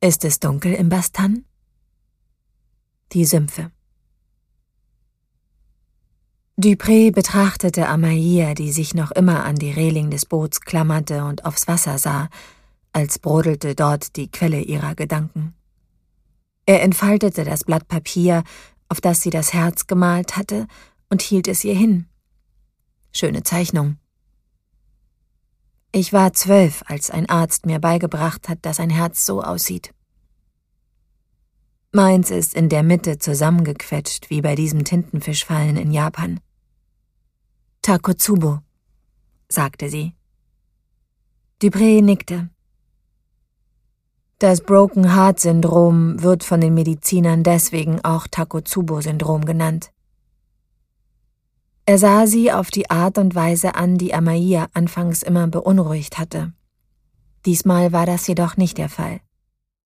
Ist es dunkel im Bastan? Die Sümpfe. Dupré betrachtete Amaia, die sich noch immer an die Reling des Boots klammerte und aufs Wasser sah, als brodelte dort die Quelle ihrer Gedanken. Er entfaltete das Blatt Papier, auf das sie das Herz gemalt hatte, und hielt es ihr hin. Schöne Zeichnung. Ich war 12, als ein Arzt mir beigebracht hat, dass ein Herz so aussieht. Meins ist in der Mitte zusammengequetscht, wie bei diesem Tintenfischfallen in Japan. Takotsubo, sagte sie. Dupré nickte. Das Broken Heart Syndrom wird von den Medizinern deswegen auch Takotsubo-Syndrom genannt. Er sah sie auf die Art und Weise an, die Amaia anfangs immer beunruhigt hatte. Diesmal war das jedoch nicht der Fall.